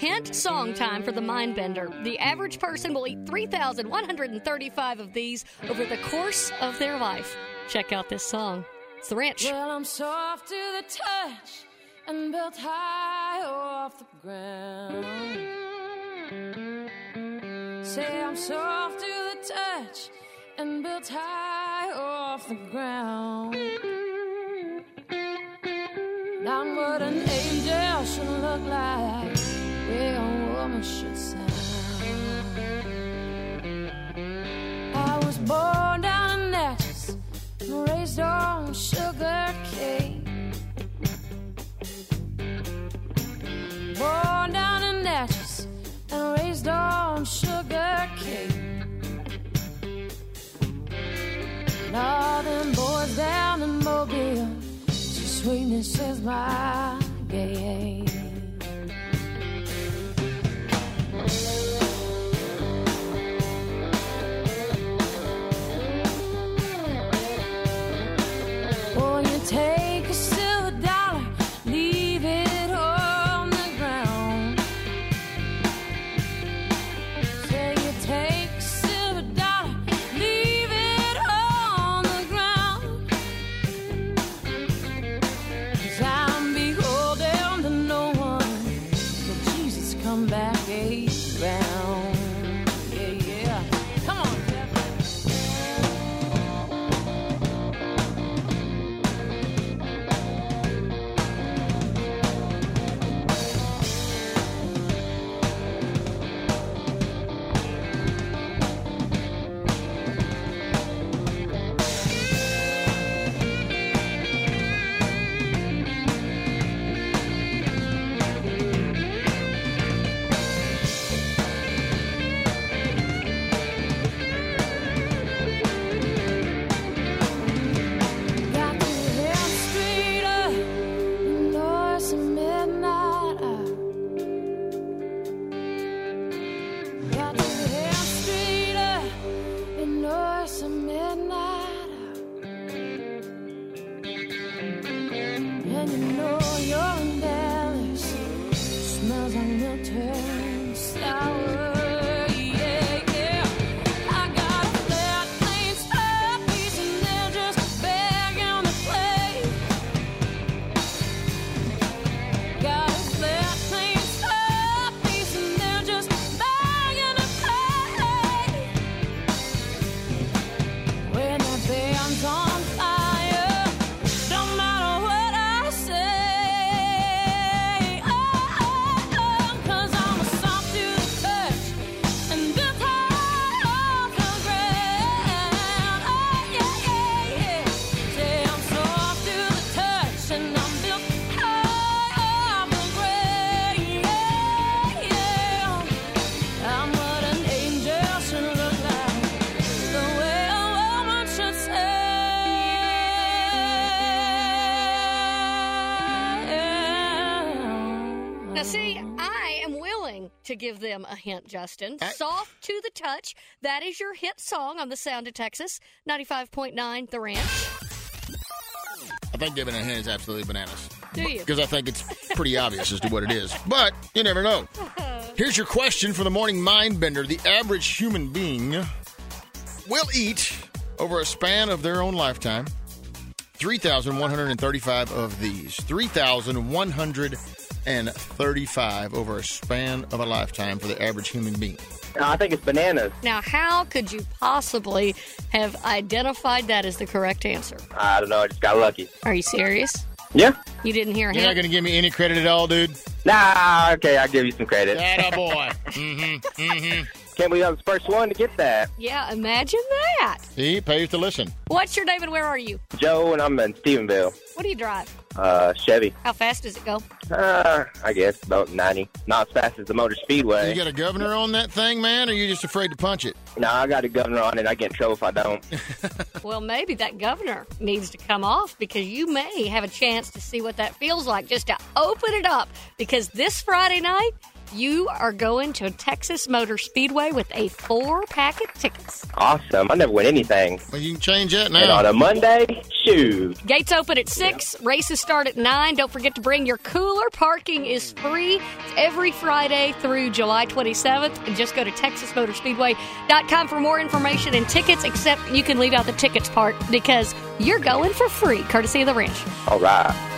hint song time for the Mindbender. The average person will eat 3,135 of these over the course of their life. Check out this song. It's The Ranch. Well, I'm soft to the touch and built high off the ground. Say I'm soft to the touch and built high off the ground. I'm what an angel should look like, where a woman should sound. I was born down in Natchez, raised on sugar cane. Born down in Natchez and raised on sugar cane. And all them boys down in Mobile, sweetness is my game. Oh, you take a silver dollar, leave it on the ground. Say you take a silver dollar, leave it on the ground. 'Cause I'm beholden to no one, but Jesus come back around. Yeah, yeah. Come on, to give them a hint, Justin. Soft to the touch. That is your hit song on the Sound of Texas. 95.9 The Ranch. I think giving a hint is absolutely bananas. Do you? Because I think it's pretty obvious as to what it is. But you never know. Here's your question for the morning Mindbender. The average human being will eat, over a span of their own lifetime, 3,135 of these. 3,135 over a span of a lifetime for the average human being. I think it's bananas. Now, how could you possibly have identified that as the correct answer? I don't know. I just got lucky. Are you serious? Yeah. You didn't hear a hint? You're not going to give me any credit at all, dude? Nah, okay, I'll give you some credit. Attaboy. Can't believe I was the first one to get that. Yeah, imagine that. See, pays to listen. What's your name and where are you? Joe, and I'm in Stephenville. What do you drive? Chevy. How fast does it go? I guess about 90. Not as fast as the Motor Speedway. You got a governor on that thing, man, or are you just afraid to punch it? No, I got a governor on it. I get in trouble if I don't. Well, maybe that governor needs to come off because you may have a chance to see what that feels like just to open it up. Because this Friday night, You are going to Texas Motor Speedway with a 4-pack of tickets. Awesome. I never win anything. Well, you can change that And now. on a Monday, shoot. Gates open at 6. Races start at 9. Don't forget to bring your cooler. Parking is free. It's every Friday through July 27th. And just go to TexasMotorSpeedway.com for more information and tickets, except you can leave out the tickets part because you're going for free, courtesy of the ranch. All right.